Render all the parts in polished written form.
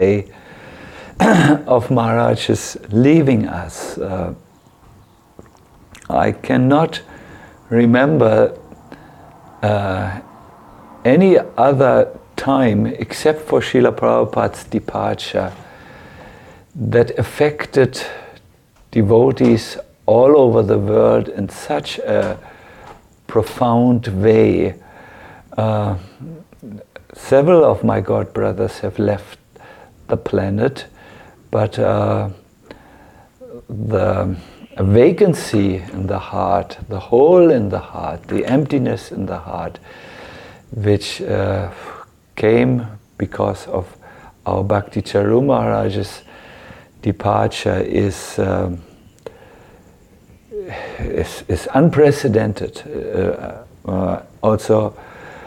day of Maharaj's leaving us. I cannot remember any other time except for Srila Prabhupada's departure that affected devotees all over the world in such a profound way. Several of my god brothers have left the planet, but the vacancy in the heart, the hole in the heart, the emptiness in the heart, which came because of our Bhakti Charu Maharaj's departure is unprecedented. Also,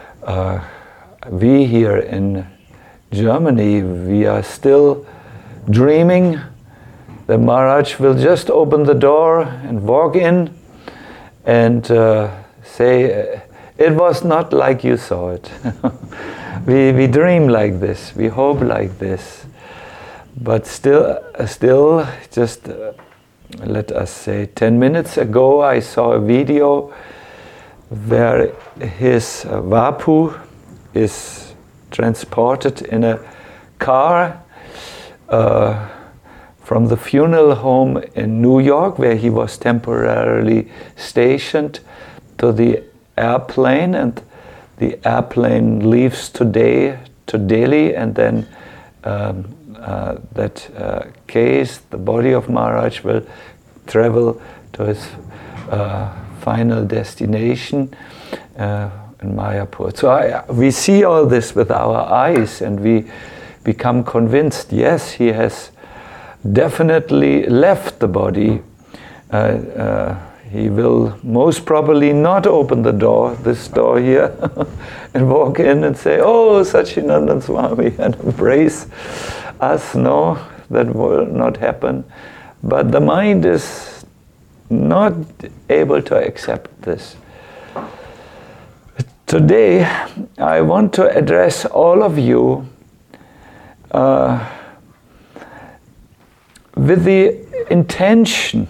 we here in Germany, we are still dreaming that Maharaj will just open the door and walk in and say, it was not like you saw it. we dream like this, we hope like this. But still just let us say 10 minutes ago I saw a video where his Vapu is transported in a car from the funeral home in New York, where he was temporarily stationed, to the airplane, and the airplane leaves today to Delhi, and then that case, the body of Maharaj will travel to his final destination in Mayapur. So we see all this with our eyes, and we become convinced, yes, he has definitely left the body. He will most probably not open the door, this door here, and walk in and say, oh, Satchidananda Swami, and embrace us. No, that will not happen. But the mind is not able to accept this. Today, I want to address all of you with the intention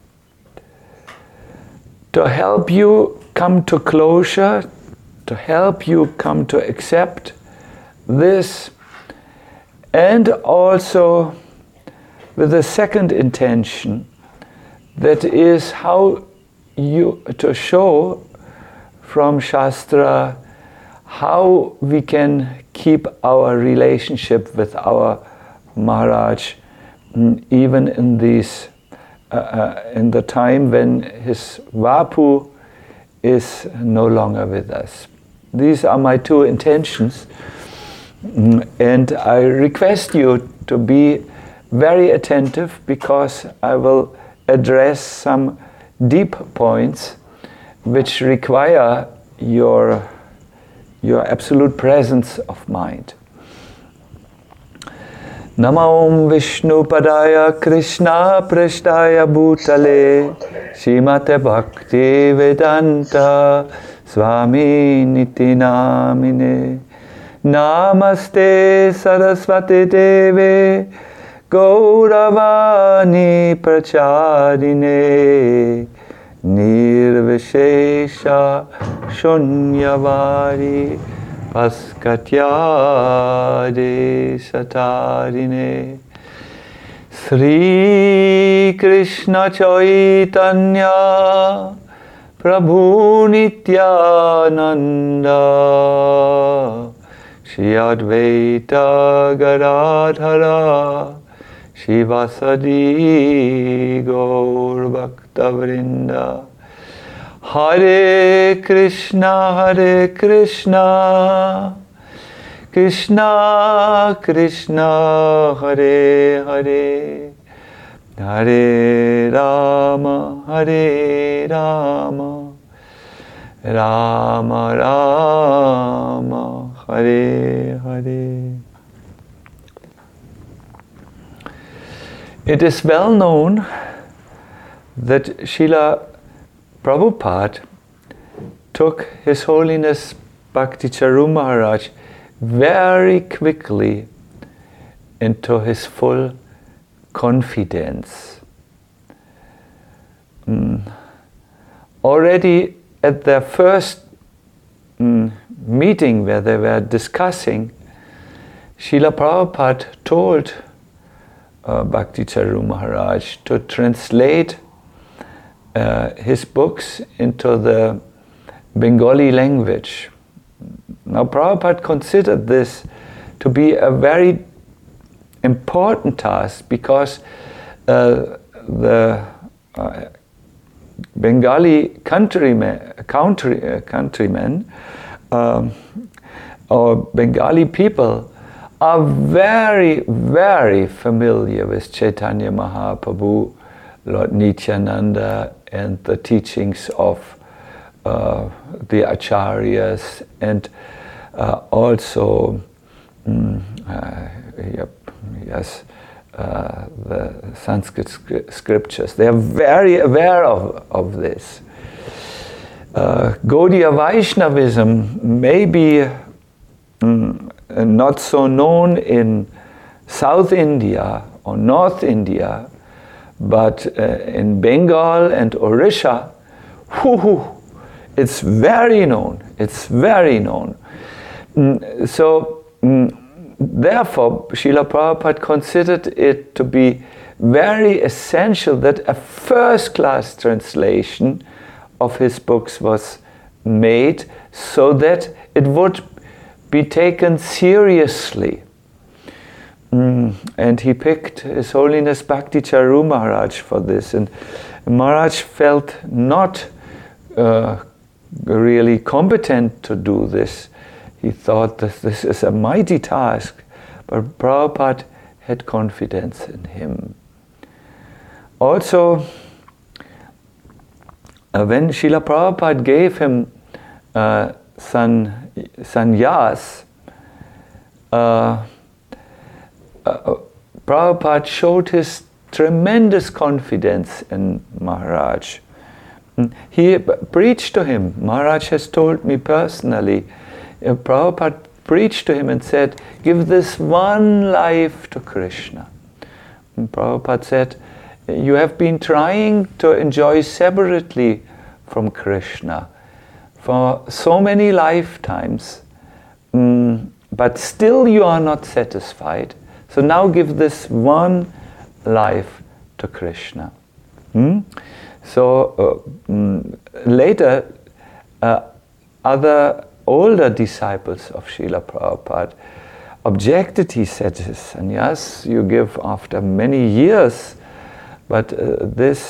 to help you come to closure, to help you come to accept this, and also with a second intention, that is how you to show from Shastra how we can keep our relationship with our Maharaj even in these in the time when his Vapu is no longer with us. These are my two intentions, and I request you to be very attentive, because I will address some deep points which require your absolute presence of mind. Namo Vishnu Padaya Krishna Prasthaya Bhutale Srimate Bhakti Vedanta Swami Niti Namine Namaste Saraswati Deve Gauravani Pracharine Nirvishesha Shunyavari Paskatyade Satarine Sri Krishna Chaitanya Prabhu Nityananda Shri Advaita Gadadhara Shivasadi Gaur Bhakta Vrinda Hare Krishna Krishna Krishna Hare Hare Hare Rama Rama Rama Hare Hare. It is well known that Srila Prabhupada took His Holiness Bhakti Charu Maharaj very quickly into his full confidence. Already at their first meeting where they were discussing, Srila Prabhupada told Bhakti Charu Maharaj to translate his books into the Bengali language. Now Prabhupada considered this to be a very important task because the Bengali countrymen or Bengali people are very, very familiar with Chaitanya Mahaprabhu, Lord Nityananda, and the teachings of the acharyas, and also the Sanskrit scriptures. They are very aware of this. Gaudiya Vaishnavism may be not so known in South India or North India, but in Bengal and Orissa, it's very known. It's very known. Therefore, Srila Prabhupada considered it to be very essential that a first-class translation of his books was made so that it would be taken seriously. And he picked His Holiness Bhakti Charu Maharaj for this. And Maharaj felt not really competent to do this. He thought that this is a mighty task, but Prabhupada had confidence in him. Also, when Srila Prabhupada gave him sannyas, Prabhupada showed his tremendous confidence in Maharaj. He preached to him. Maharaj has told me personally, Prabhupada preached to him and said, give this one life to Krishna. And Prabhupada said, you have been trying to enjoy separately from Krishna for so many lifetimes, but still you are not satisfied. So now give this one life to Krishna. So later, other older disciples of Srila Prabhupada objected. He said, sannyas you give after many years, but this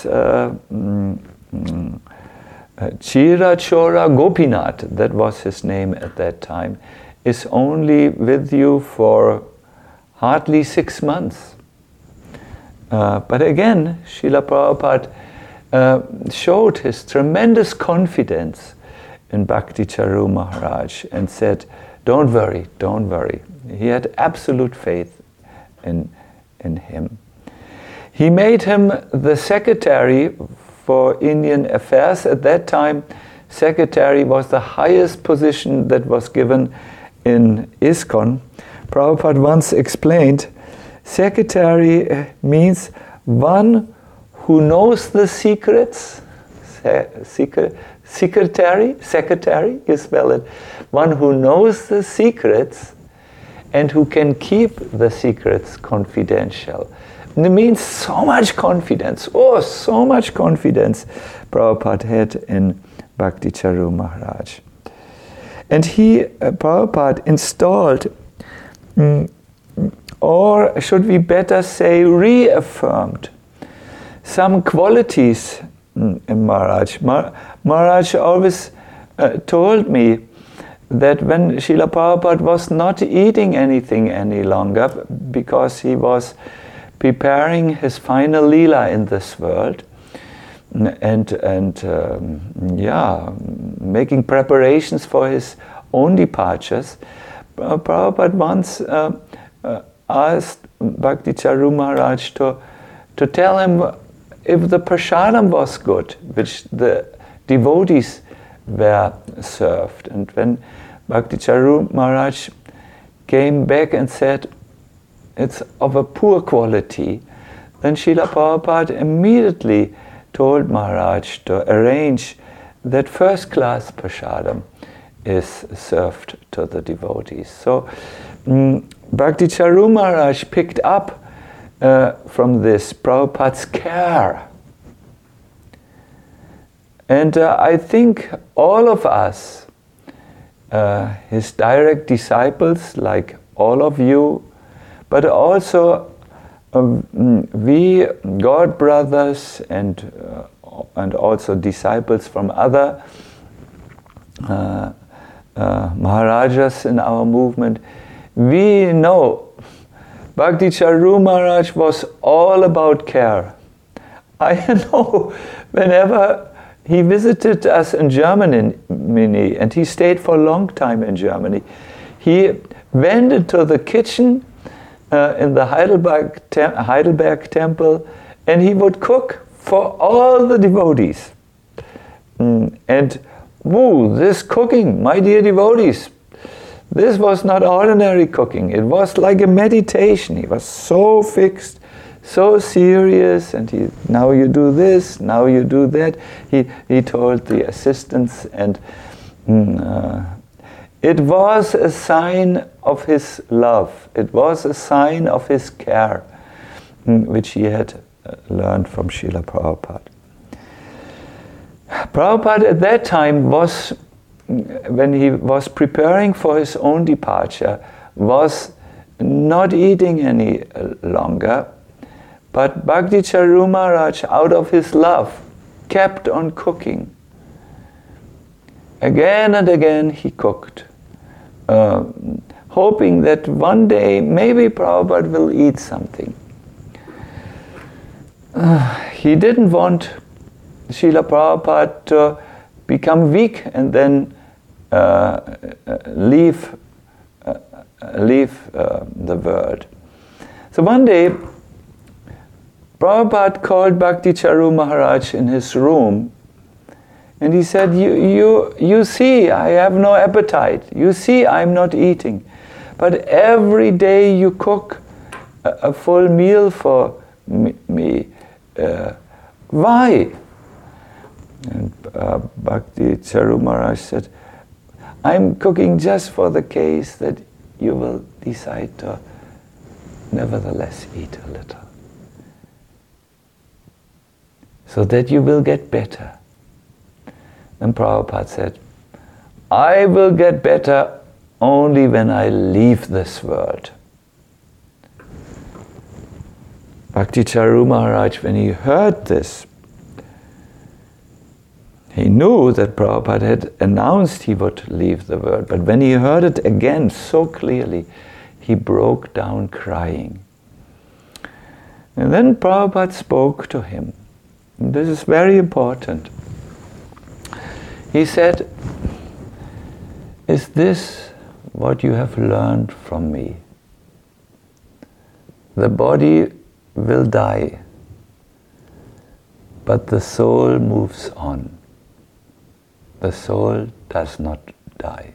Chira Chora Gopinath, that was his name at that time, is only with you for hardly 6 months. But again, Srila Prabhupada showed his tremendous confidence in Bhakti Charu Maharaj and said, don't worry, don't worry. He had absolute faith in him. He made him the secretary for Indian affairs. At that time, secretary was the highest position that was given in ISKCON. Prabhupada once explained, secretary means one who knows the secrets. Secretary is valid. One who knows the secrets and who can keep the secrets confidential. And it means so much confidence. Oh, so much confidence Prabhupada had in Bhakti Charu Maharaj. And Prabhupada installed, or should we better say reaffirmed, some qualities in Maharaj. Maharaj always told me that when Srila Prabhupada was not eating anything any longer because he was preparing his final Leela in this world and making preparations for his own departures, Prabhupada once asked Bhakti Charu Maharaj to tell him if the prasadam was good, which the devotees were served. And when Bhakti Charu Maharaj came back and said, it's of a poor quality, then Srila Prabhupada immediately told Maharaj to arrange that first-class prasadam is served to the devotees. So Bhakti Charu Maharaj picked up from this Prabhupada's care. And I think all of us, his direct disciples, like all of you, but also we God brothers and also disciples from other Maharajas in our movement, we know Bhakti Charu Maharaj was all about care. I know whenever he visited us in Germany, and he stayed for a long time in Germany, he went into the kitchen in the Heidelberg temple, and he would cook for all the devotees. And this cooking, my dear devotees, this was not ordinary cooking. It was like a meditation. He was so fixed, so serious, and now you do this, now you do that. He told the assistants, and it was a sign of his love. It was a sign of his care, which he had learned from Srila Prabhupada. Prabhupada at that time was, when he was preparing for his own departure, was not eating any longer, but Bhakti Charu Maharaj, out of his love, kept on cooking. Again and again he cooked, hoping that one day maybe Prabhupada will eat something. He didn't want Srila Prabhupada to become weak and then leave the world. So one day, Prabhupada called Bhakti Charu Maharaj in his room, and he said, you see, I have no appetite. You see, I'm not eating. But every day you cook a full meal for me. Why? And Bhakti Charu Maharaj said, I'm cooking just for the case that you will decide to nevertheless eat a little, so that you will get better. And Prabhupada said, I will get better only when I leave this world. Bhakti Charu Maharaj, when he heard this, he knew that Prabhupada had announced he would leave the world, but when he heard it again so clearly, he broke down crying. And then Prabhupada spoke to him. And this is very important. He said, is this what you have learned from me? The body will die, but the soul moves on. The soul does not die.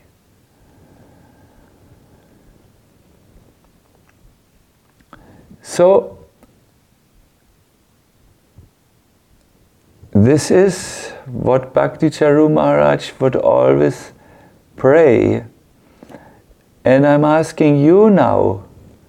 So, this is what Bhakti Charu Maharaj would always pray. And I'm asking you now,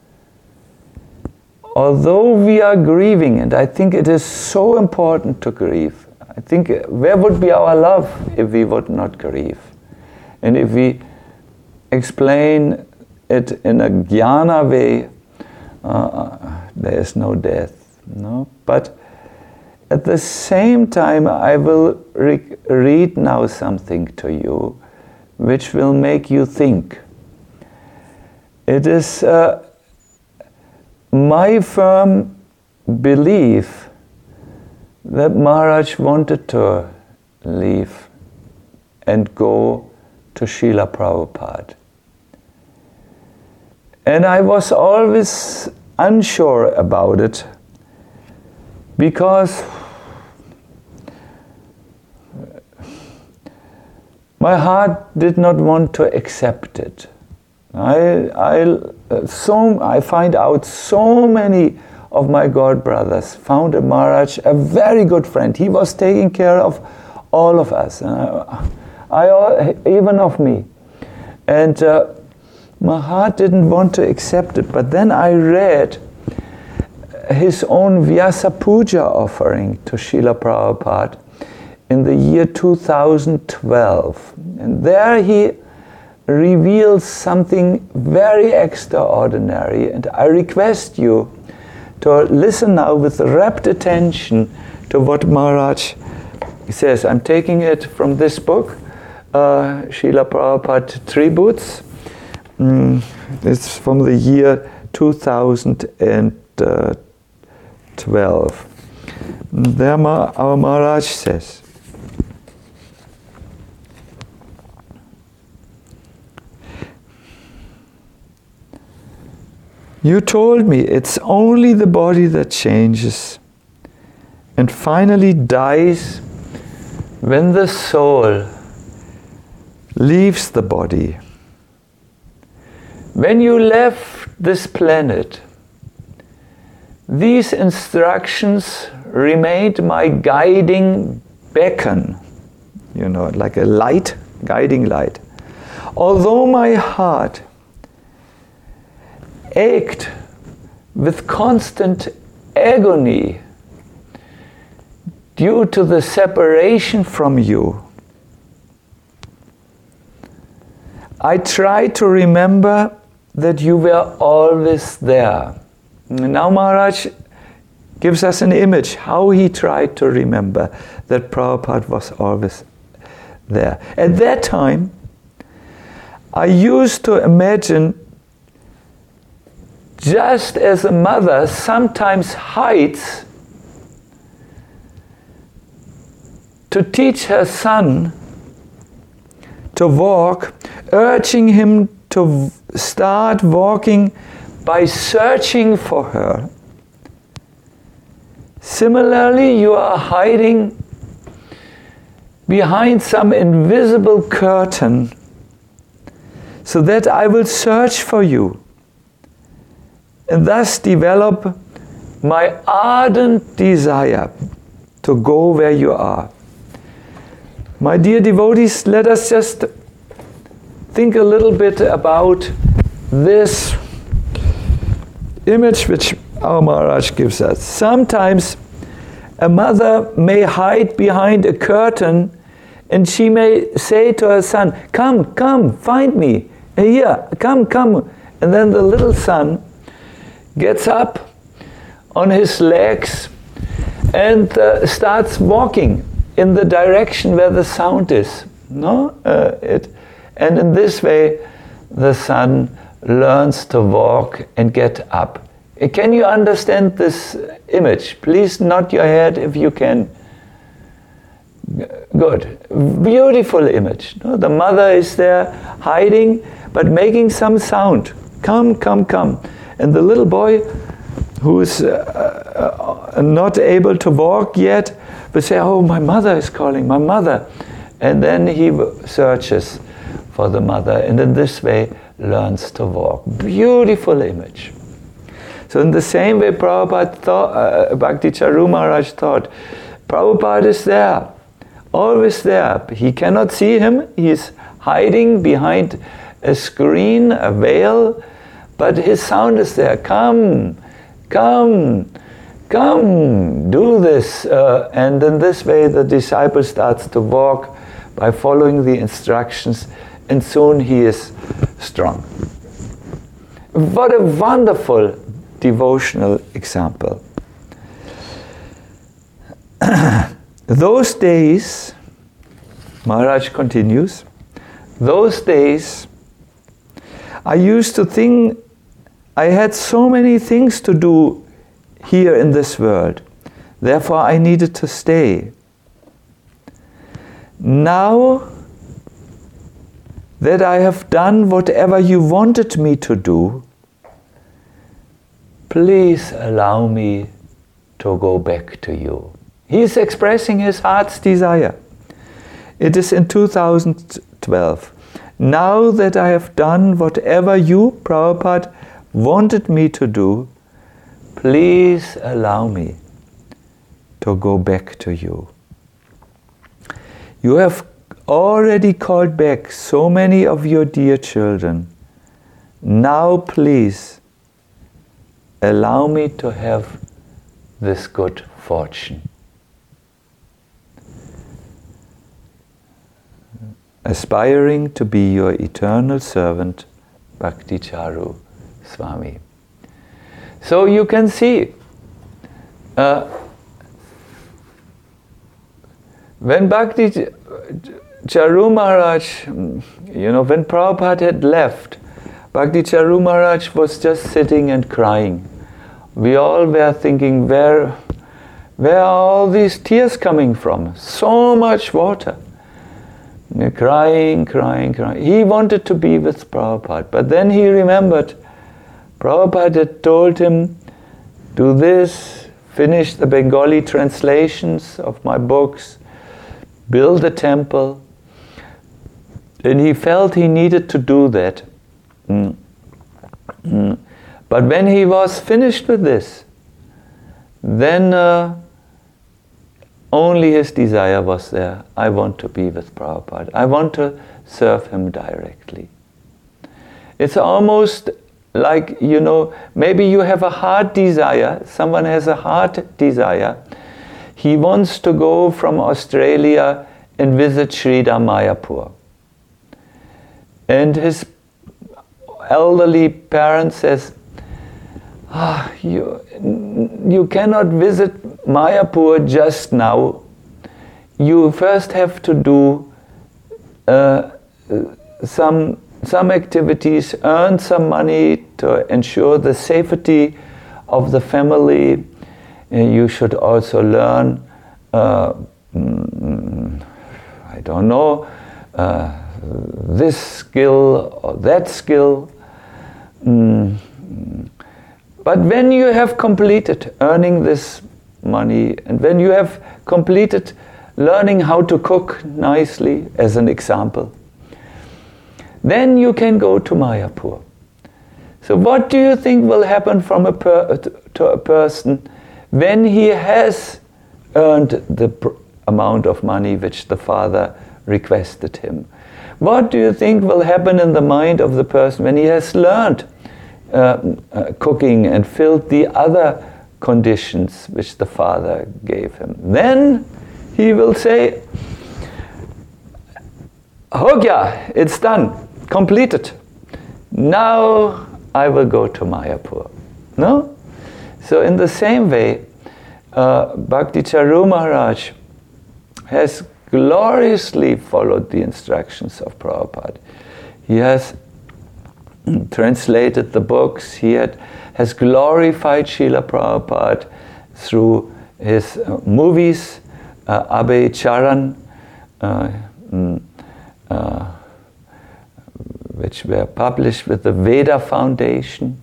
although we are grieving, and I think it is so important to grieve, I think where would be our love if we would not grieve? And if we explain it in a jnana way, there is no death. No? But at the same time, I will read now something to you which will make you think. It is my firm belief that Maharaj wanted to leave and go to Srila Prabhupada. And I was always unsure about it because my heart did not want to accept it. I I find out so many of my god brothers found Maharaj a very good friend. He was taking care of all of us, even of me. And my heart didn't want to accept it. But then I read his own Vyasa Puja offering to Srila Prabhupada in the year 2012. And there he reveals something very extraordinary. And I request you to listen now with rapt attention to what Maharaj says. I'm taking it from this book, Srila Prabhupada Tributes. It's from the year 2012. There our Maharaj says, "You told me it's only the body that changes and finally dies when the soul leaves the body. When you left this planet, these instructions remained my guiding beacon," like a light, guiding light. "Although my heart ached with constant agony due to the separation from you, I tried to remember that you were always there." Now Maharaj gives us an image how he tried to remember that Prabhupada was always there. At that time, I used to imagine, just as a mother sometimes hides to teach her son to walk, urging him to start walking by searching for her. Similarly, you are hiding behind some invisible curtain so that I will search for you and thus develop my ardent desire to go where you are. My dear devotees, let us just think a little bit about this image which our Maharaj gives us. Sometimes a mother may hide behind a curtain and she may say to her son, "Come, come, find me. Here, come, come." And then the little son gets up on his legs and starts walking in the direction where the sound is. And in this way, the son learns to walk and get up. Can you understand this image? Please nod your head if you can. Good. Beautiful image. The mother is there hiding, but making some sound. Come, come, come. And the little boy who is not able to walk yet will say, "Oh, my mother is calling, my mother." And then he searches for the mother, and in this way learns to walk. Beautiful image. So in the same way Prabhupada thought, Bhakti Charu Maharaj thought, Prabhupada is there, always there. He cannot see him, he's hiding behind a screen, a veil, but his sound is there. Come, come, come, do this. And in this way the disciple starts to walk by following the instructions, and soon he is strong. What a wonderful devotional example. Those days, Maharaj continues, those days I used to think I had so many things to do here in this world, therefore I needed to stay. Now that I have done whatever you wanted me to do, please allow me to go back to you. He is expressing his heart's desire. It is in 2012. Now that I have done whatever you, Prabhupada, wanted me to do, please allow me to go back to you. You have already called back so many of your dear children. Now please allow me to have this good fortune. Aspiring to be your eternal servant, Bhakti Charu Swami. So you can see, when Bhakti Charu Maharaj, when Prabhupada had left, Bhakti Charu Maharaj was just sitting and crying. We all were thinking, where are all these tears coming from? So much water. Crying. He wanted to be with Prabhupada, but then he remembered Prabhupada had told him, do this, finish the Bengali translations of my books, build a temple, and he felt he needed to do that. But when he was finished with this, then only his desire was there. I want to be with Prabhupada. I want to serve him directly. It's almost like, maybe you have a heart desire. Someone has a heart desire. He wants to go from Australia and visit Sridhar Mayapur. And his elderly parent says, you cannot visit Mayapur just now. You first have to do some activities, earn some money to ensure the safety of the family. You should also learn, this skill or that skill. But when you have completed earning this money, and when you have completed learning how to cook nicely, as an example, then you can go to Mayapur. So what do you think will happen from to a person when he has earned the amount of money which the father requested him? What do you think will happen in the mind of the person when he has learned cooking and filled the other conditions which the father gave him? Then he will say, "Ho gaya, it's done, completed. Now I will go to Mayapur." No? So in the same way, Bhakti Charu Maharaj has gloriously followed the instructions of Prabhupada. He has translated the books. He has glorified Srila Prabhupada through his movies, Abhay Charan, which were published with the Veda Foundation.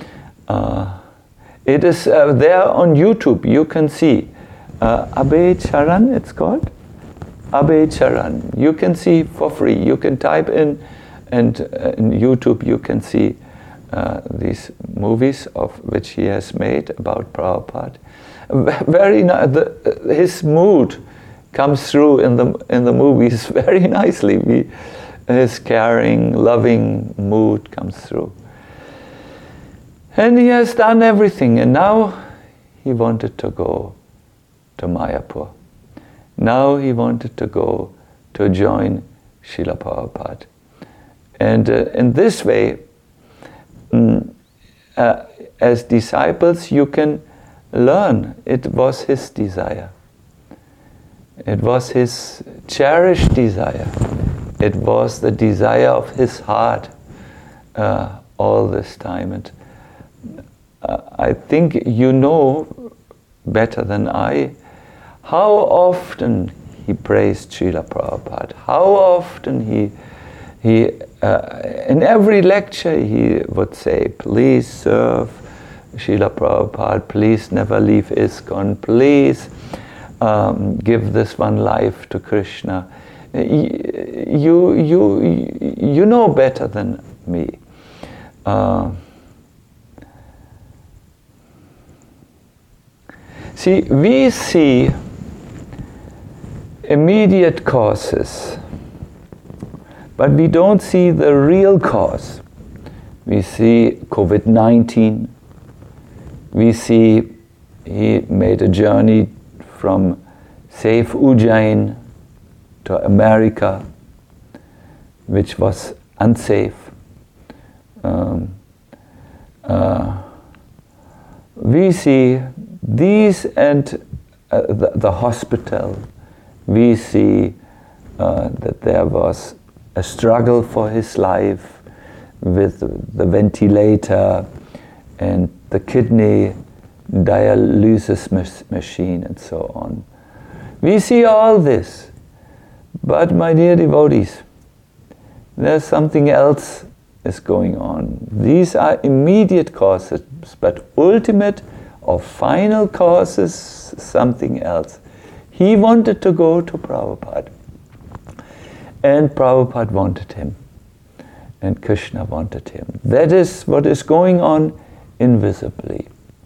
It is there on YouTube. You can see Abhay Charan, it's called Abhay Charan. You can see for free. You can type in, and in YouTube you can see these movies of which he has made about Prabhupada. Very his mood comes through in the movies very nicely. His caring, loving mood comes through. And he has done everything, and now he wanted to go to Mayapur. Now he wanted to go to join Srila Prabhupada. And in this way, as disciples, you can learn. It was his desire. It was his cherished desire. It was the desire of his heart all this time. And I think you know better than I how often he praised Srila Prabhupada. How often he in every lecture he would say, "Please serve Srila Prabhupada. Please never leave ISKCON. Please give this one life to Krishna." You know better than me. See, we see immediate causes, but we don't see the real cause. We see COVID-19. We see he made a journey from safe Ujjain to America, which was unsafe. We see these and the hospital. We see that there was a struggle for his life with the ventilator and the kidney dialysis machine and so on. We see all this, but my dear devotees, there's something else is going on. These are immediate causes, but ultimate or final causes, something else. He wanted to go to Prabhupada, and Prabhupada wanted him, and Krishna wanted him. That is what is going on invisibly.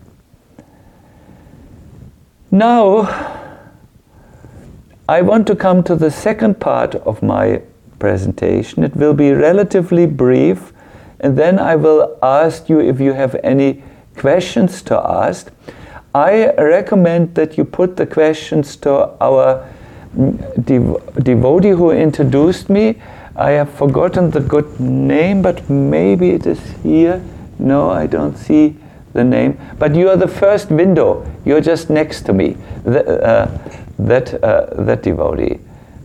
Now, I want to come to the second part of my presentation. It will be relatively brief, and then I will ask you if you have any questions to ask. I recommend that you put the questions to our devotee who introduced me. I have forgotten the good name, but maybe it is here. No, I don't see the name. But you are the first window. You're just next to me. That devotee.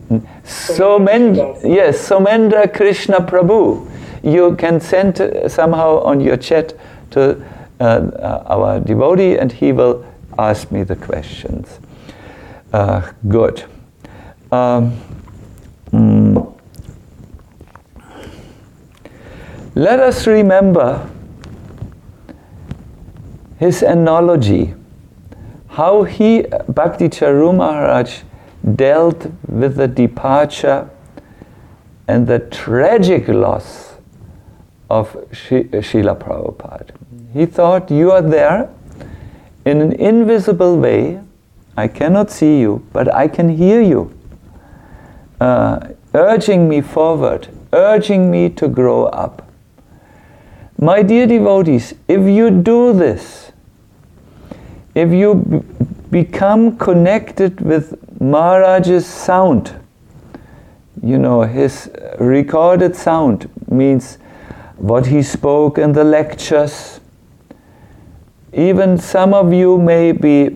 Somendra Krishna Prabhu. You can send somehow on your chat to our devotee, and he will ask me the questions. Good. Let us remember his analogy, how he, Bhakti Charu Maharaj, dealt with the departure and the tragic loss of Srila Prabhupada. He thought, you are there in an invisible way. I cannot see you, but I can hear you, urging me forward, urging me to grow up. My dear devotees, if you do this, if you become connected with Maharaj's sound, you know, his recorded sound means what he spoke in the lectures. Even some of you may be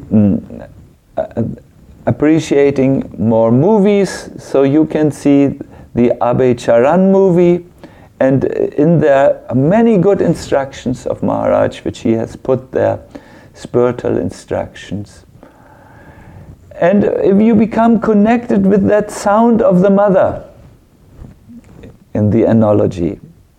appreciating more movies, so you can see the Abhay Charan movie, and in there are many good instructions of Maharaj which he has put there, spiritual instructions. And if you become connected with that sound of the mother in the analogy,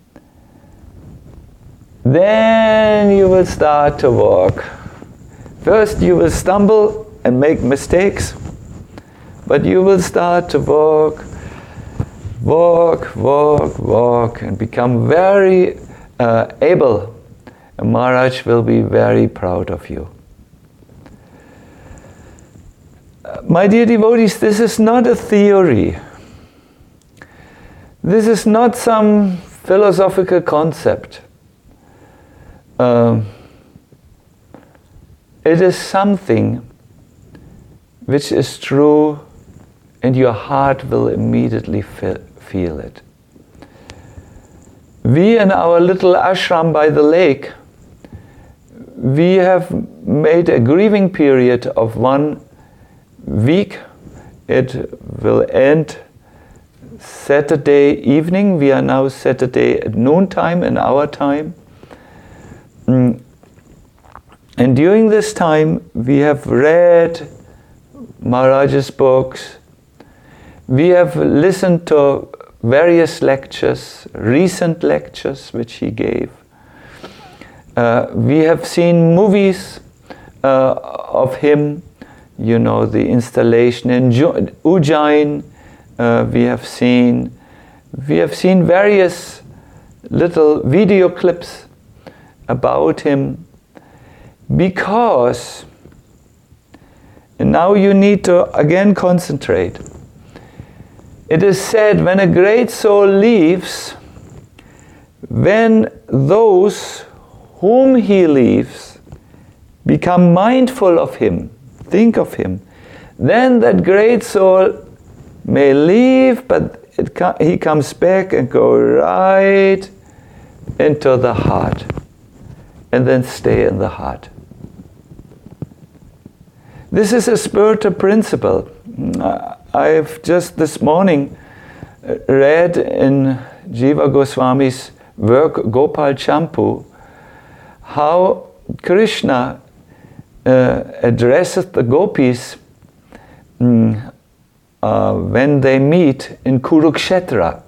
then you will start to walk. First you will stumble and make mistakes, but you will start to walk, and become very able. And Maharaj will be very proud of you. My dear devotees, this is not a theory. This is not some philosophical concept. It is something which is true, and your heart will immediately feel it. We in our little ashram by the lake, we have made a grieving period of 1 week. It will end Saturday evening. We are now Saturday at noontime in our time. And during this time, we have read Maharaj's books. We have listened to various lectures, recent lectures which he gave. We have seen movies of him, you know, the installation in Ujjain. We have seen various little video clips about him, because And now you need to again concentrate. It is said, when a great soul leaves, when those whom he leaves become mindful of him, think of him, then that great soul may leave, but he comes back and go right into the heart, and then stay in the heart. This is a spiritual principle. I've just this morning read in Jiva Goswami's work, Gopal Champu, how Krishna addresses the gopis when they meet in Kurukshetra.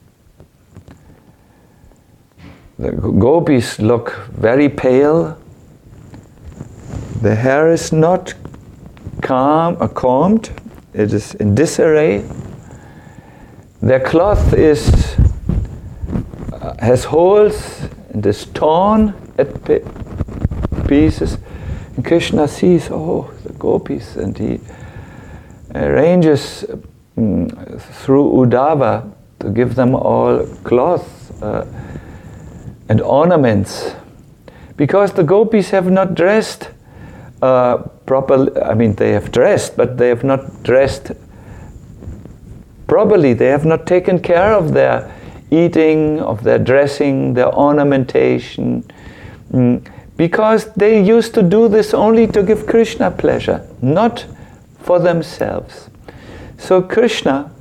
The gopis look very pale. The hair is not combed. It is in disarray. Their cloth has holes and is torn at pieces. And Krishna sees, the gopis, and he arranges through Uddhava to give them all cloth and ornaments, because the gopis have not dressed properly. I mean, they have dressed, but they have not dressed properly. They have not taken care of their eating, of their dressing, their ornamentation, because they used to do this only to give Krishna pleasure, not for themselves. So Krishna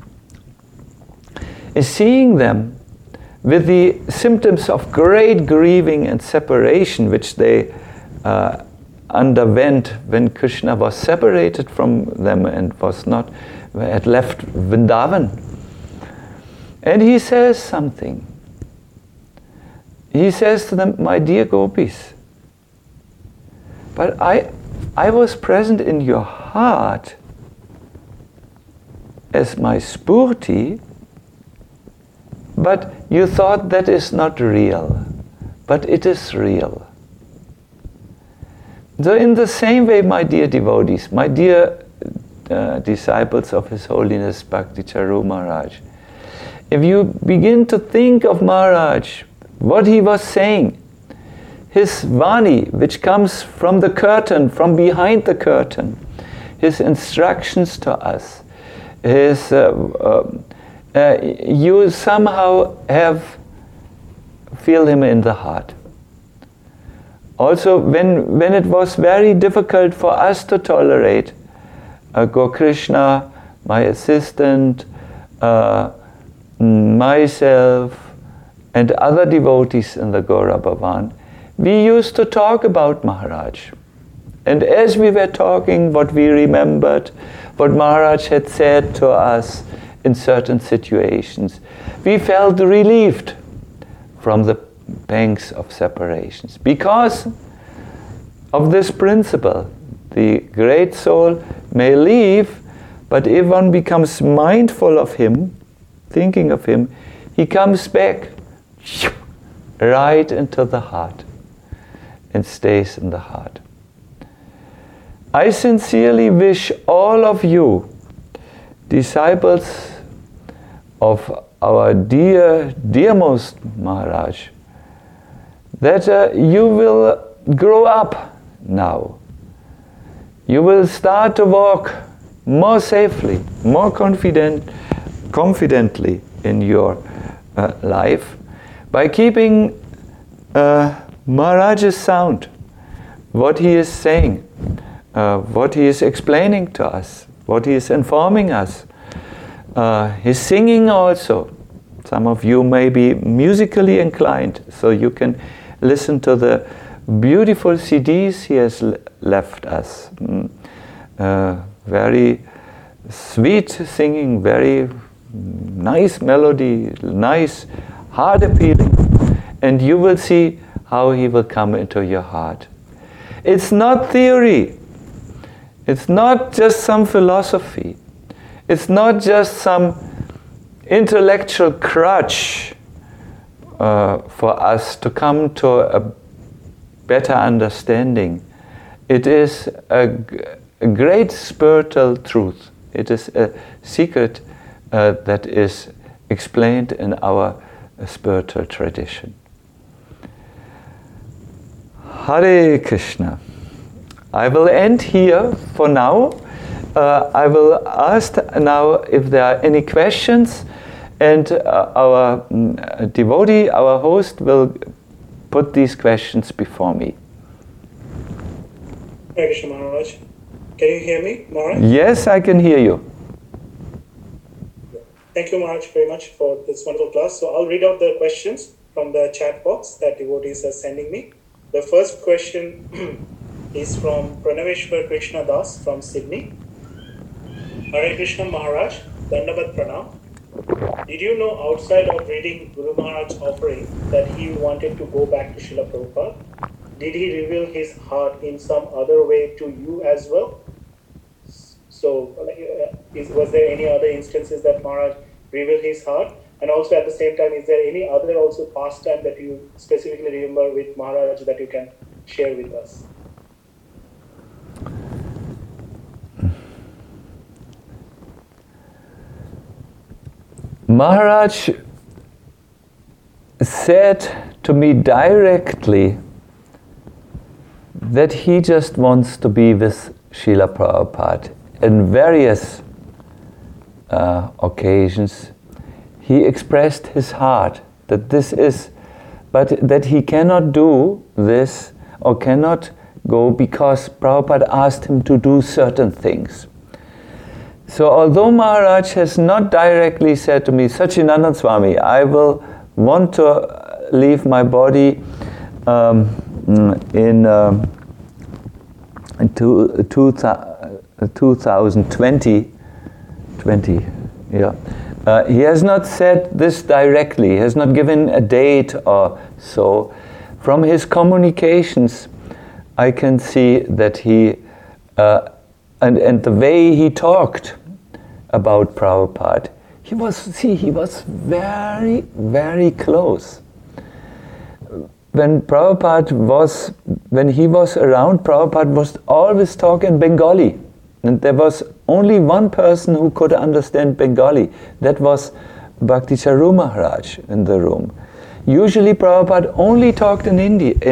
is seeing them with the symptoms of great grieving and separation, which they underwent when Krishna was separated from them and had left Vrindavan. And he says something. He says to them, my dear gopis, but I was present in your heart as my spurti, but you thought that is not real, but it is real. So in the same way, my dear devotees, my dear disciples of His Holiness Bhakti Charu Maharaj, if you begin to think of Maharaj, what he was saying, his Vani, which comes from the curtain, from behind the curtain, his instructions to us, you somehow feel him in the heart. Also, when it was very difficult for us to tolerate Gokrishna, my assistant, myself, and other devotees in the Gaura Bhavan, we used to talk about Maharaj. And as we were talking, what we remembered, what Maharaj had said to us in certain situations, we felt relieved from the pangs of separations. Because of this principle, the great soul may leave, but if one becomes mindful of him, thinking of him, he comes back right into the heart and stays in the heart. I sincerely wish all of you, disciples of our dearmost Maharaj, that you will grow up now. You will start to walk more safely, more confidently in your life by keeping Maharaj's sound, what he is saying, what he is explaining to us, what he is informing us. His singing also. Some of you may be musically inclined, so you can listen to the beautiful CDs he has left us. Very sweet singing, very nice melody, nice, heart appealing. And you will see how he will come into your heart. It's not theory. It's not just some philosophy. It's not just some intellectual crutch for us to come to a better understanding. It is a a great spiritual truth. It is a secret that is explained in our spiritual tradition. Hare Krishna. I will end here for now. I will ask now if there are any questions, and our devotee, our host, will put these questions before me. Hare Krishna Maharaj. Can you hear me, Maharaj? Yes, I can hear you. Thank you, Maharaj, very much for this wonderful class. So I'll read out the questions from the chat box that devotees are sending me. The first question is from Pranaveshwar Krishna Das from Sydney. Hare Krishna Maharaj, Dandavat Pranam. Did you know outside of reading Guru Maharaj's offering that he wanted to go back to Srila Prabhupada? Did he reveal his heart in some other way to you as well? So, was there any other instances that Maharaj revealed his heart? And also at the same time, is there any other also pastime that you specifically remember with Maharaj that you can share with us? Maharaj said to me directly that he just wants to be with Srila Prabhupada. In various occasions, he expressed his heart that this is, but that he cannot do this or cannot go because Prabhupada asked him to do certain things. So although Maharaj has not directly said to me, Satchidananda Swami, I will want to leave my body in 2020, he has not said this directly, he has not given a date or so. From his communications, I can see that he, and the way he talked about Prabhupada, he was very, very close. When he was around, Prabhupada was always talking Bengali. And there was only one person who could understand Bengali. That was Bhakti Charu Maharaj in the room. Usually Prabhupada only talked in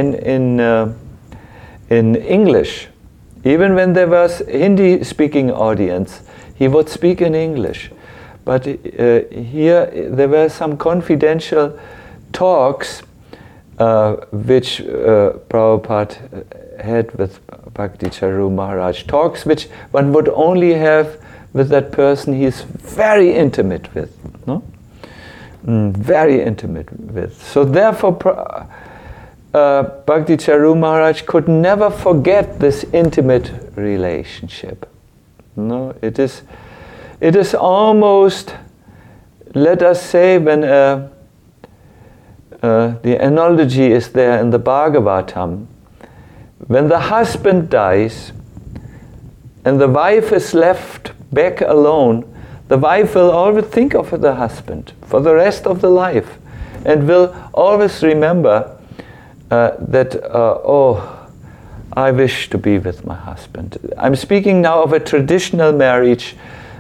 English. Even when there was Hindi-speaking audience, he would speak in English. But here there were some confidential talks which Prabhupada had with Bhakti Charu Maharaj. Talks which one would only have with that person he is very intimate with. No? Very intimate with. So therefore Bhakti Charu Maharaj could never forget this intimate relationship. No, it is almost, let us say, when the analogy is there in the Bhagavatam, when the husband dies and the wife is left back alone, the wife will always think of the husband for the rest of the life and will always remember that, I wish to be with my husband. I'm speaking now of a traditional marriage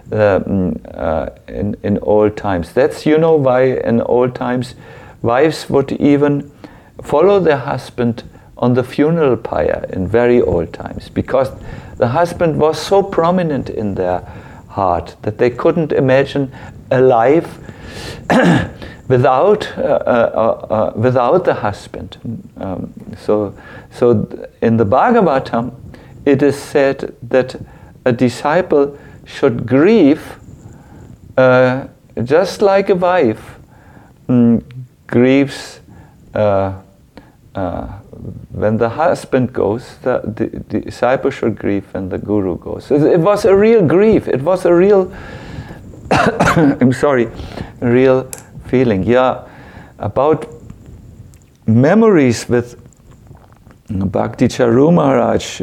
in old times. That's, why in old times wives would even follow their husband on the funeral pyre in very old times, because the husband was so prominent in their heart that they couldn't imagine a life without the husband. So in the Bhagavatam, it is said that a disciple should grieve just like a wife grieves when the husband goes. The disciple should grieve when the guru goes. It was a real grief. It was a real, real feeling. Yeah, about memories with Bhakti Charu Maharaj.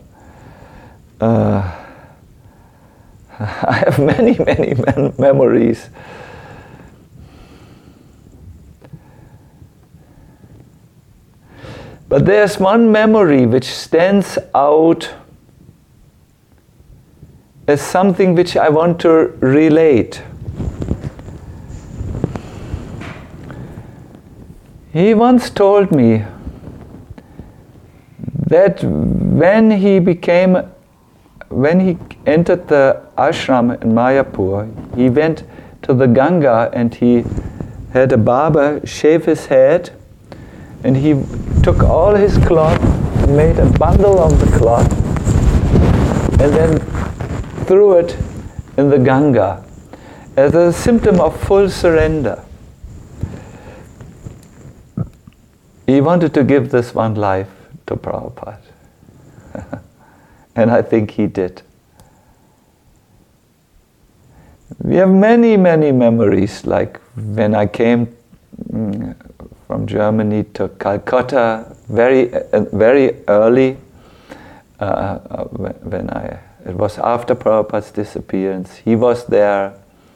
I have many memories. But there's one memory which stands out as something which I want to relate. He once told me that when he entered the ashram in Mayapur, he went to the Ganga and he had a barber shave his head, and he took all his cloth, made a bundle of the cloth, and then threw it in the Ganga as a symptom of full surrender. He wanted to give this one life to Prabhupada. And I think he did. We have many, many memories, like when I came from Germany to Calcutta very early, it was after Prabhupada's disappearance. He was there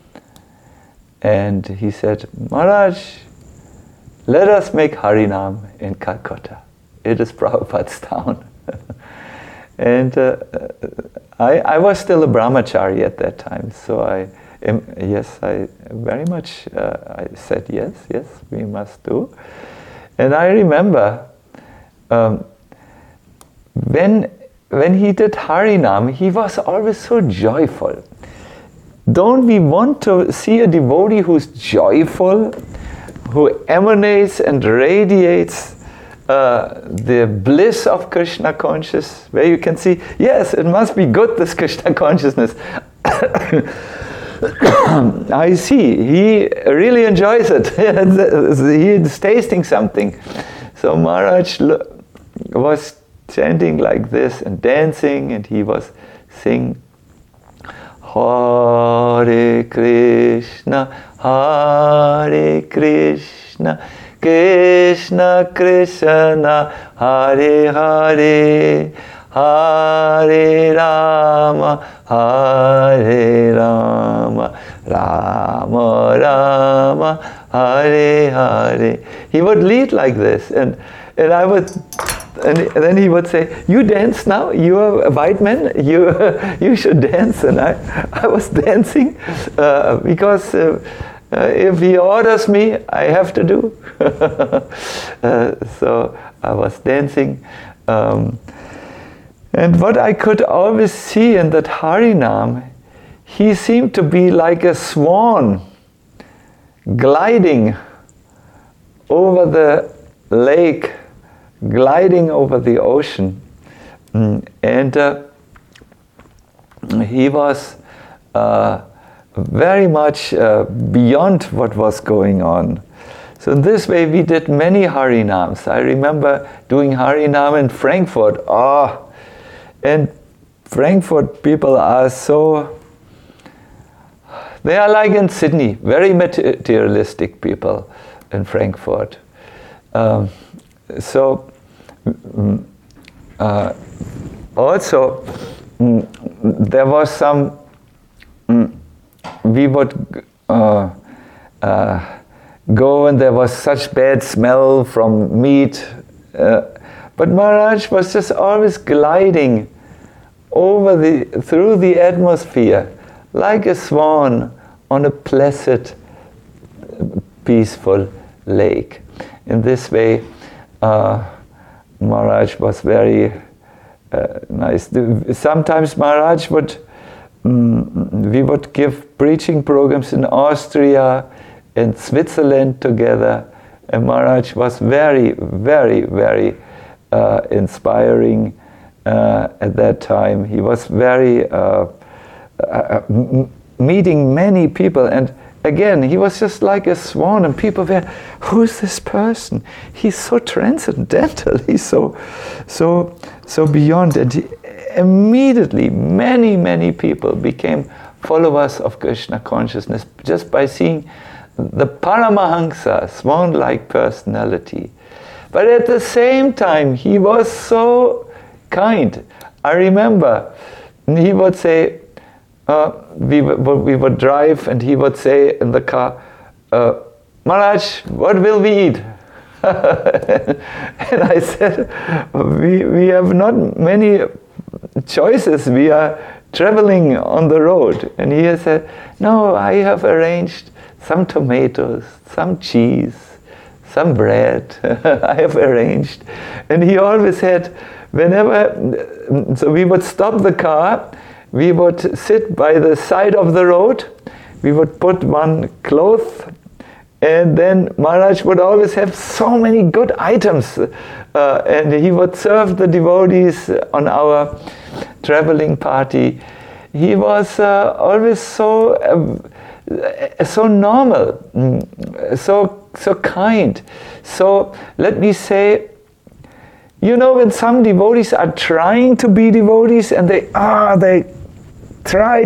and he said, Maharaj, let us make Harinam in Calcutta. It is Prabhupada's town. And I was still a brahmachari at that time, so I very much, I said yes, we must do. And I remember when he did Harinam, he was always so joyful. Don't we want to see a devotee who's joyful, who emanates and radiates the bliss of Krishna consciousness, where you can see, yes, it must be good, this Krishna consciousness. I see, he really enjoys it. He is tasting something. So Maharaj was chanting like this and dancing, and he was singing, Hare Krishna, Hare Krishna, Krishna Krishna, Hare Hare, Hare Rama, Hare Rama, Rama Rama, Hare Hare. He would lead like this, and then he would say, you dance now, you are a white man, you should dance. And I was dancing because if he orders me, I have to do. So I was dancing. And what I could always see in that Harinam, he seemed to be like a swan gliding over the lake, gliding over the ocean. And he was very much beyond what was going on. So in this way we did many Harinams. I remember doing Harinam in Frankfurt. And Frankfurt people are they are like in Sydney, very materialistic people in Frankfurt. Also, there was some, we would go and there was such bad smell from meat. But Maharaj was just always gliding through the atmosphere like a swan on a placid, peaceful lake. In this way, Maharaj was very nice. Sometimes Maharaj we would give preaching programs in Austria and Switzerland together, and Maharaj was very, very, very inspiring at that time. He was very meeting many people, and again he was just like a swan, and people were, who's this person? He's so transcendental, he's so beyond. And immediately many people became followers of Krishna consciousness just by seeing the Paramahansa, swan-like personality. But at the same time, he was so kind. I remember he would say, we would drive, and he would say in the car, Maharaj, what will we eat? And I said, we have not many choices. We are traveling on the road. And he said, no, I have arranged some tomatoes, some cheese, some bread. I have arranged. And he always had, whenever, so we would stop the car, we would sit by the side of the road, we would put one cloth, and then Maharaj would always have so many good items, and he would serve the devotees on our traveling party. He was always so normal, so kind. So let me say, you know, when some devotees are trying to be devotees and they try,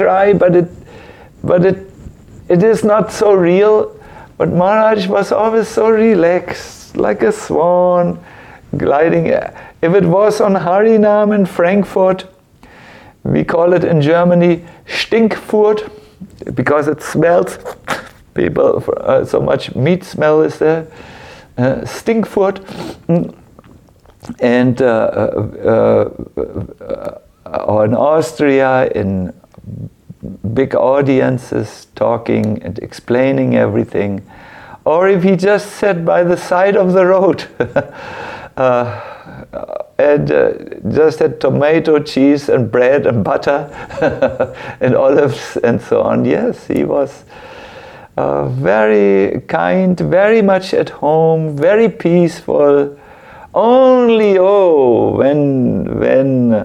but it is not so real. But Maharaj was always so relaxed, like a swan gliding. If it was on Harinam in Frankfurt, we call it in Germany Stinkfurt, because it smells. People, so much meat smell is there. Stinkfurt. And or in Austria, in big audiences, talking and explaining everything. Or if he just sat by the side of the road and just had tomato, cheese and bread and butter and olives and so on. Yes, he was very kind, very much at home, very peaceful. Only when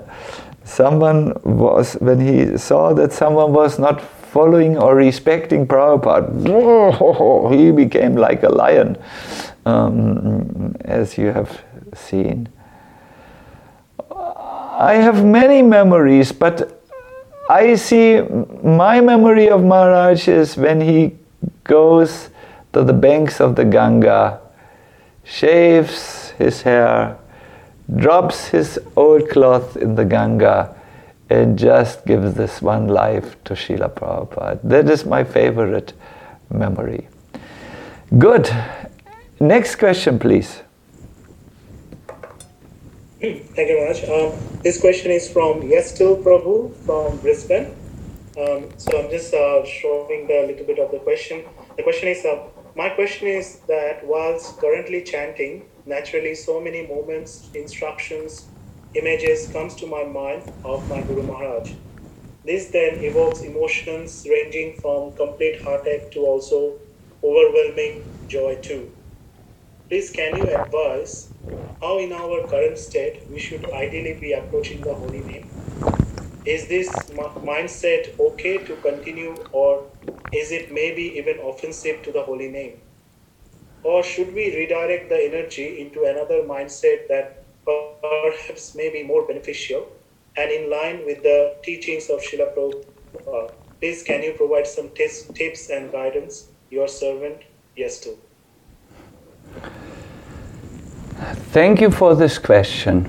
he saw that someone was not following or respecting Prabhupada, he became like a lion, as you have seen. I have many memories, but I see my memory of Maharaj is when he goes to the banks of the Ganga, shaves his hair, drops his old cloth in the Ganga, and just gives this one life to Srila Prabhupada. That is my favorite memory. Good. Next question, please. Thank you very much. This question is from Yestil Prabhu from Brisbane. So I'm just showing a little bit of the question. The question is, my question is that whilst currently chanting, naturally so many moments, instructions, images comes to my mind of my Guru Maharaj. This then evokes emotions ranging from complete heartache to also overwhelming joy too. Please can you advise how in our current state we should ideally be approaching the holy name? Is this mindset okay to continue, or is it maybe even offensive to the holy name? Or should we redirect the energy into another mindset that perhaps may be more beneficial and in line with the teachings of Srila Prabhupada? Please can you provide some tips and guidance? Your servant, Yestil. Thank you for this question.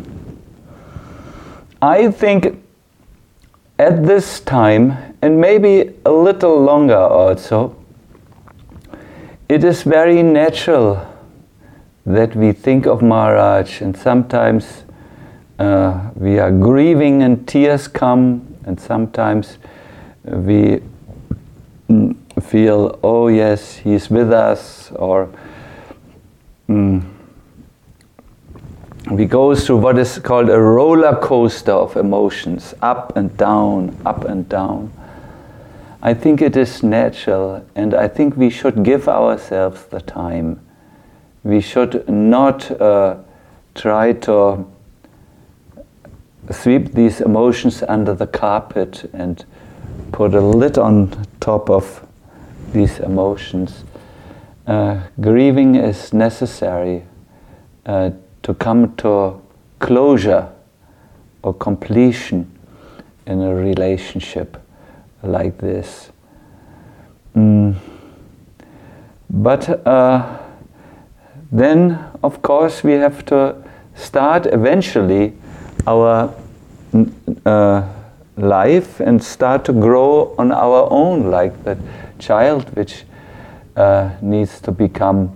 I think at this time, and maybe a little longer also, it is very natural that we think of Maharaj, and sometimes we are grieving and tears come, and sometimes we feel, oh yes, he's with us, or we go through what is called a roller coaster of emotions, up and down, up and down. I think it is natural, and I think we should give ourselves the time. We should not try to sweep these emotions under the carpet and put a lid on top of these emotions. Grieving is necessary to come to closure or completion in a relationship like this. But then, of course, we have to start eventually our life and start to grow on our own, like that child which needs to become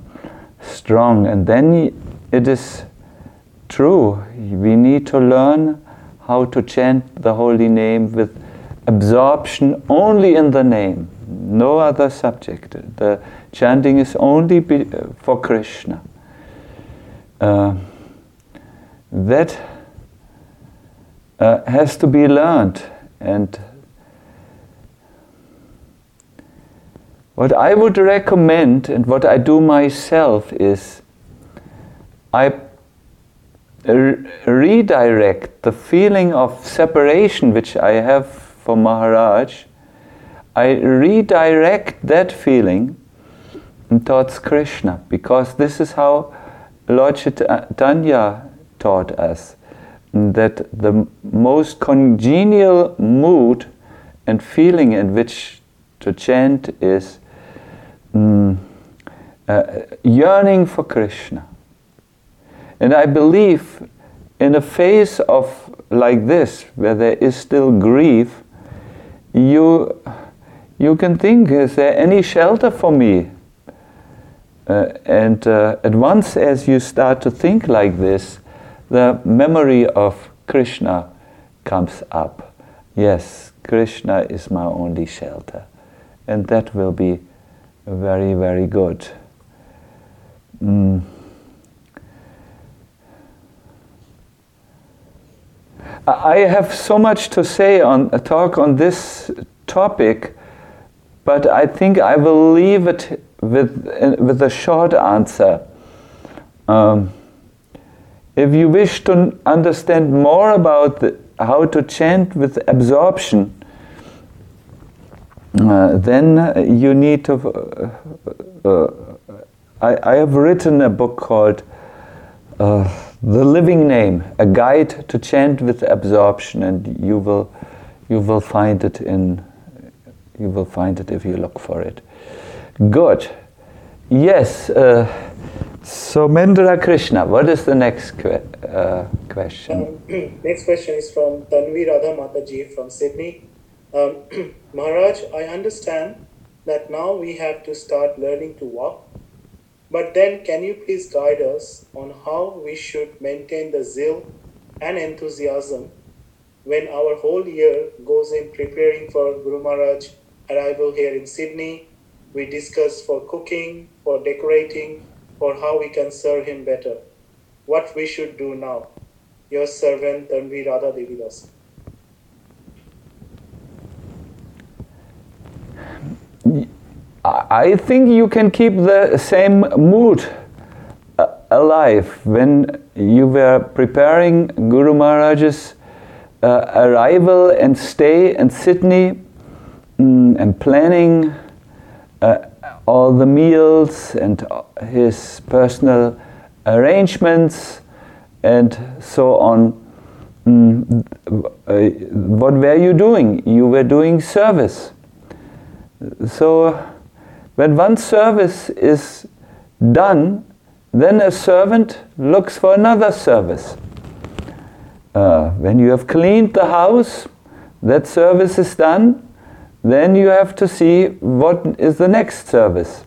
strong. And then it is true, we need to learn how to chant the holy name with absorption only in the name, no other subject. The chanting is only for Krishna. That has to be learned. And what I would recommend, and what I do myself, is I redirect the feeling of separation which I have for Maharaj. I redirect that feeling towards Krishna, because this is how Lord Chaitanya taught us, that the most congenial mood and feeling in which to chant is yearning for Krishna. And I believe in a phase of like this, where there is still grief, you can think, is there any shelter for me? And at once as you start to think like this, the memory of Krishna comes up. Yes, Krishna is my only shelter. And that will be very, very good. I have so much to say on a talk on this topic, but I think I will leave it with a short answer. If you wish to understand more about how to chant with absorption, then you need to... I have written a book called The Living Name, a guide to chant with absorption, and you will find it if you look for it. Good. Yes. So Mendra Krishna, what is the next question? Next question is from Tanvi Radha Mataji from Sydney. Maharaj, I understand that now we have to start learning to walk, but then can you please guide us on how we should maintain the zeal and enthusiasm when our whole year goes in preparing for Guru Maharaj arrival here in Sydney? We discuss for cooking, for decorating, for how we can serve him better. What we should do now? Your servant Tanvi Radha Devidas. I think you can keep the same mood alive when you were preparing Guru Maharaj's arrival and stay in Sydney, and planning all the meals and his personal arrangements and so on. What were you doing? You were doing service. So when one service is done, then a servant looks for another service. When you have cleaned the house, that service is done, then you have to see what is the next service.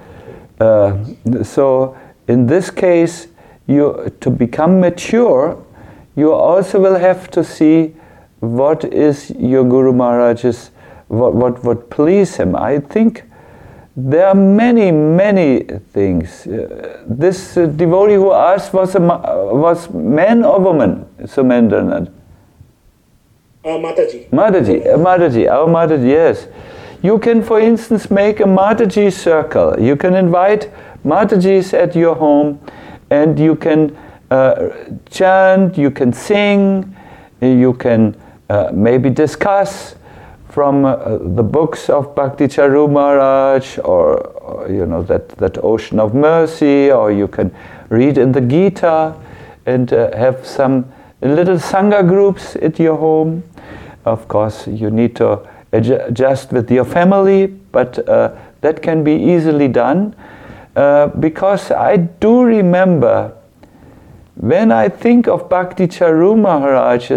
So in this case, to become mature, you also will have to see what is your Guru Maharaj's, what would please him. I think there are many, many things. This devotee who asked was man or woman, Sumendranath? Mataji. Mataji, yes. You can, for instance, make a Mataji circle. You can invite Matajis at your home, and you can chant, you can sing, you can maybe discuss from the books of Bhakti Charu Maharaj, or you know, that Ocean of Mercy, or you can read in the Gita and have some little Sangha groups at your home. Of course, you need to adjust with your family, but that can be easily done, because I do remember when I think of Bhakti Charu Maharaj,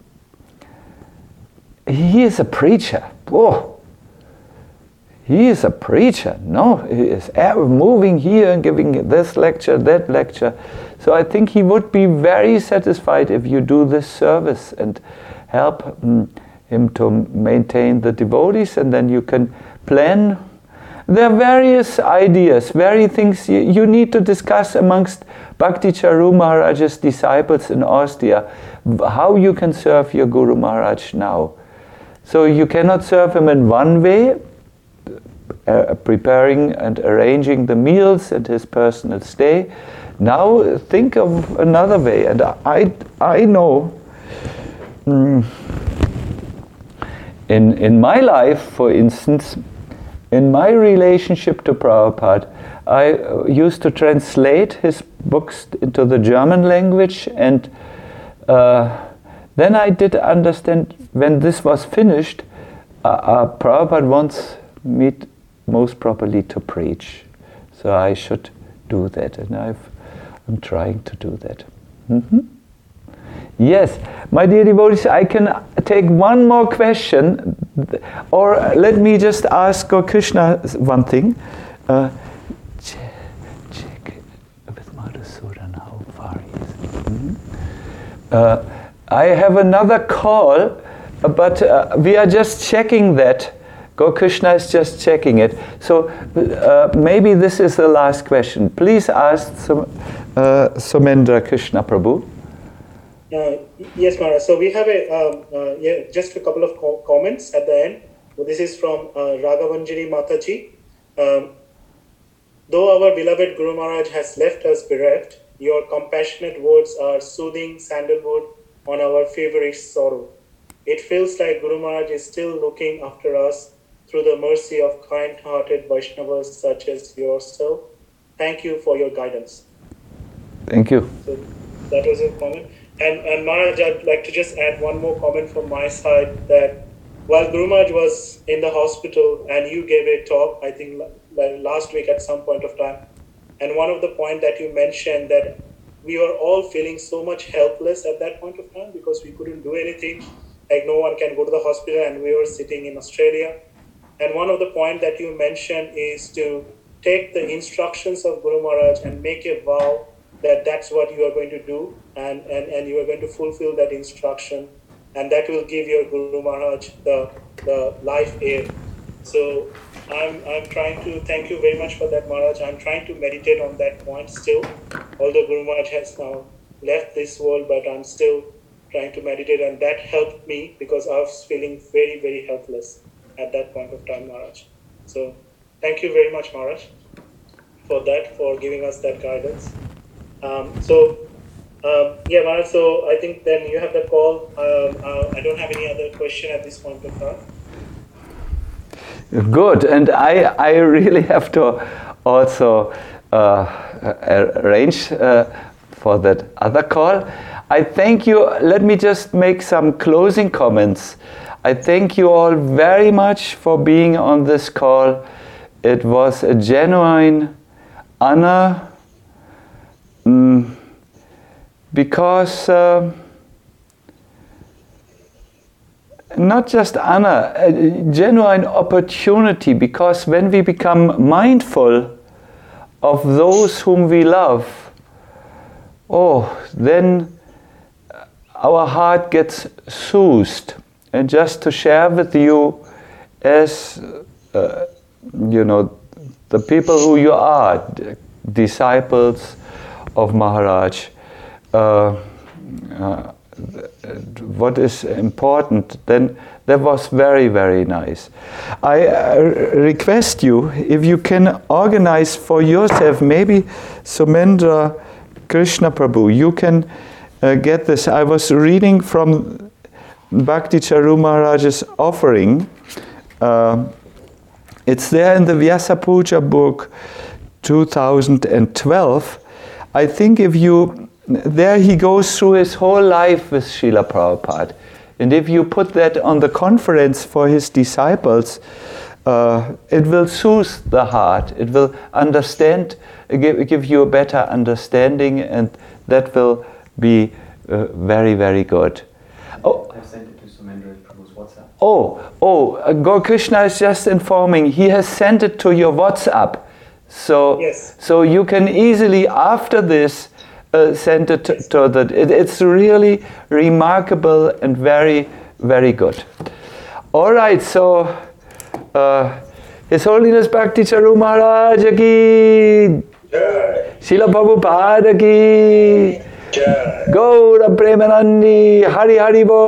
he is a preacher. Oh, he is a preacher. No, he is moving here and giving this lecture, that lecture. So I think he would be very satisfied if you do this service and help him to maintain the devotees, and then you can plan. There are various ideas, various things you need to discuss amongst Bhakti Charu Maharaj's disciples in Austria, how you can serve your Guru Maharaj now. So you cannot serve him in one way, preparing and arranging the meals and his personal stay. Now think of another way. And I know in my life, for instance, in my relationship to Prabhupada, I used to translate his books into the German language, and then I did understand when this was finished, Prabhupada wants me most properly to preach. So I should do that, and I'm trying to do that. Yes, my dear devotees, I can take one more question, or let me just ask Krishna one thing. Check with Madhusudan how far he is. I have another call, but we are just checking that. Krishna is just checking it. So maybe this is the last question. Please ask Somendra Krishna Prabhu. Yes, Maharaj. So we have just a couple of comments at the end. This is from Raghavanjani Mataji. Though our beloved Guru Maharaj has left us bereft, your compassionate words are soothing sandalwood on our feverish sorrow. It feels like Guru Maharaj is still looking after us through the mercy of kind-hearted Vaishnavas such as yourself. Thank you for your guidance. Thank you. So that was a comment. And Maharaj, I'd like to just add one more comment from my side, that while Guru Maharaj was in the hospital and you gave a talk, I think last week at some point of time, and one of the points that you mentioned that we were all feeling so much helpless at that point of time because we couldn't do anything, like no one can go to the hospital, and we were sitting in Australia. And one of the points that you mentioned is to take the instructions of Guru Maharaj and make a vow that that's what you are going to do, and you are going to fulfill that instruction, and that will give your Guru Maharaj the life air. So I'm trying to thank you very much for that, Maharaj. I'm trying to meditate on that point still, although Guru Maharaj has now left this world, but I'm still trying to meditate, and that helped me because I was feeling very, very helpless at that point of time, Maharaj. So thank you very much, Maharaj, for that, for giving us that guidance. Maharaj, so I think then you have the call. I don't have any other question at this point of time. Good, and I really have to also arrange for that other call. I thank you. Let me just make some closing comments. I thank you all very much for being on this call. It was a genuine honor. Because not just honor, a genuine opportunity, because when we become mindful of those whom we love, then our heart gets soothed. And just to share with you as, the people who you are, disciples of Maharaj, what is important, then that was very, very nice. I request you, if you can organize for yourself, maybe Somendra Krishna Prabhu, you can get this. I was reading from Bhakti Charu Maharaj's offering. It's there in the Vyasa Puja book 2012. I think there he goes through his whole life with Srila Prabhupada. And if you put that on the conference for his disciples, it will soothe the heart. It will give you a better understanding, and that will be very, very good. I've sent it to Somendra Prabhu's WhatsApp. Gaur Krishna is just informing. He has sent it to your WhatsApp. So, yes. So you can easily, after this, sent it to the. It's really remarkable and very, very good. All right, so His Holiness Bhakti Charu Maharaj ki, Srila Prabhupada ki, Gaura Premanandi, Hari Hari Bol.